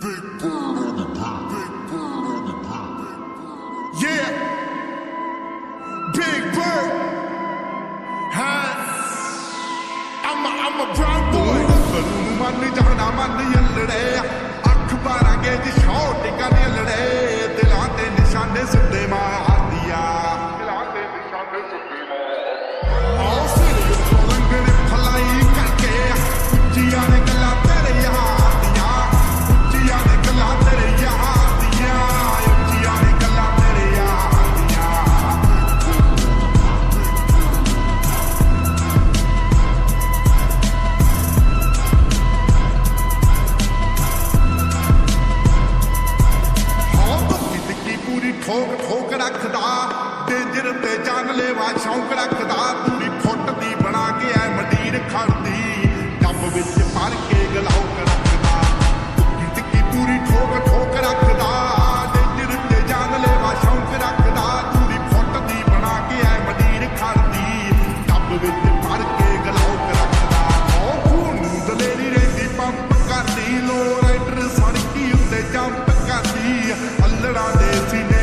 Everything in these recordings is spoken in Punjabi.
Yeah, Big Bird. Huh? I'm a brown boy. Kalunu manni jahna manni yallade. Akh parange ji shot kane lade. Dilan te nishane sitte maar diya. Dilan te nishane sitte maar. Aao sir palang ne phalai karke. Uchhiyan ne galla tere yahan diya. Uchhiyan ne galla tere yahan diya. Uchhiyan ne galla tere yahan diya. ठोक ठोक रखदा डेंजर ते जानलेवा शौक रखदा पूरी फुट दी बना के ऐ मंडीर खड़दी डब विच भर के गलौक रखदा टिक्की पूरी ठोक ठोक रखदा डेंजर ते जानलेवा शौक रखदा पूरी फुट दी बना के ऐ मंडीर खड़दी डब विच भर के गलौक रखदा ओ खून दलेरी रहिंदी पंप करदी लो राइडर सड़की उत्ते जंप करदी अल्लड़ा दे सीने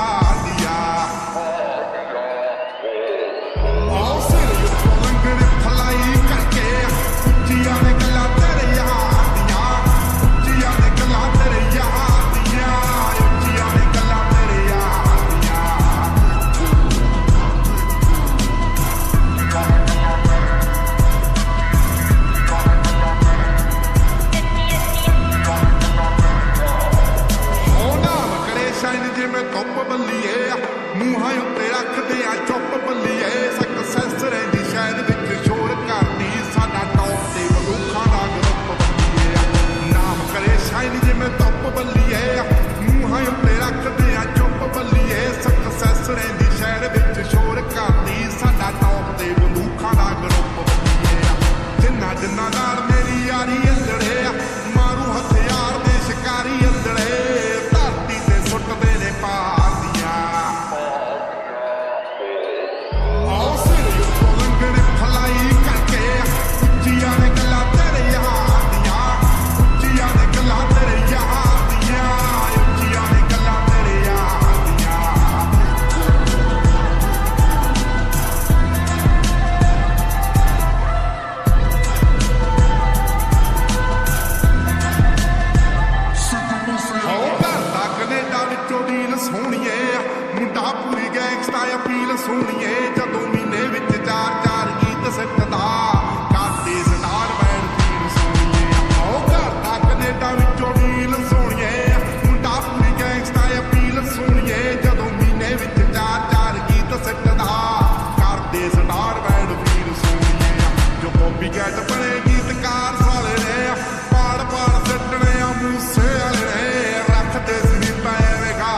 ਮੂੰਹਾਂ ਉੱਤੇ ਰੱਖਦੇ ਆ ਚੁੱਪ ਬੱਲੀਏ ਸਕਸੈਸ ਰਹਿੰਦੀ ਸ਼ਾਇਦ ਵਿੱਚ ਸ਼ੋਰ ਕਰਦੀ ਸਾਡਾ ਟੌਪ ਤੇ ਮਲੂਖਾਂ ਦਾ ਗਰੁੱਪ ਬੱਲੀਏ ਨਾਮ ਕਰੇ ਸ਼ਾਇਨ ਜਿਵੇਂ ਧੁੱਪ ਬੱਲੀਏ ਮੂੰਹਾਂ ਉੱਤੇ ਰੱਖਦੇ ਆ ਚੁੱਪ ਬੱਲੀਏ ਸਕਸੈਸ ਰਹਿੰਦੀ ਸ਼ਾਇਦ ਵਿੱਚ ਸ਼ੋਰ ਕਰਦੀ ਸਾਡਾ ਟੌਪ ਤੇ ਮਲੂਖਾਂ ਦਾ ਗਰੁੱਪ ਬੱਲੀਏ ਜਿੰਨਾ ਜਿੰਨਾ ਨਾਲ ਮੇਰੀ ਯਾਰੀ ਅੰਦੜੇ ਮਾਰੂ ਹਥਿਆਰ ਦੇ ਸ਼ਿਕਾਰੀ ਅੰਦੜੇ ਧਰਤੀ ਤੇ ਸੁੱਟਦੇ ਨੇ ਪਾ ਮੁੰਡਾ ਪੂਰੀ ਗੈਂਗਸਟਾ ਅਪੀਲ ਸੁਣੀਏ ਜਦੋਂ ਮਹੀਨੇ ਵਿੱਚ 4-4 ਗੀਤ ਸਿੱਟਦਾ ਕਰਦੇ ਸਟਾਰ ਬੈਂਡ ਫੀਲ ਸੁਣੀਏ ਆਓ ਘਰ ਦਾ ਕੈਨੇਡਾ ਵਿੱਚੋਂ ਡੀਲ ਸੁਣੀਏ ਮੁੰਡਾ ਪੂਰੀ ਗੈਂਗਸਟਾ ਅਪੀਲ ਸੁਣੀਏ ਜਦੋਂ ਮਹੀਨੇ ਵਿੱਚ 4-4 ਗੀਤ ਸਿੱਟਦਾ ਕਰਦੇ ਸਟਾਰ ਬੈਂਡ ਫੀਲ ਸੁਣੀਏ ਜੋ ਕਾਪੀ ਕੈਟ ਬਣੇ ਗੀਤਕਾਰ ਸਾਲੇ ਨੇ ਪਾੜ ਪਾੜ ਸਿੱਟਣੇ ਆ ਮੂਸੇ ਵਾਲੇ ਨੇ ਰੱਖਦੇ ਸੀ ਪੈਵੇਂ ਗਾ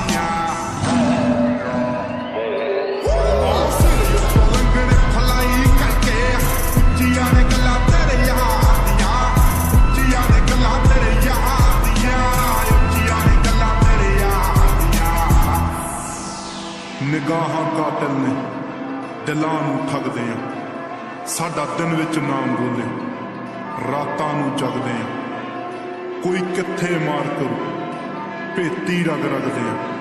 ਨਿਗਾਹਾਂ ਕਾਤਲ ਨੇ ਦਿਲਾਂ ਨੂੰ ਠੱਗਦੇ ਆ ਸਾਡਾ ਦਿਨ ਵਿੱਚ ਨਾਮ ਬੋਲੇ ਰਾਤਾਂ ਨੂੰ ਜਗਦੇ ਆ ਕੋਈ ਕਿੱਥੇ ਮਾਰ ਕਰੂ ਭੇਤੀ ਰਗ ਰਗਦੇ ਆ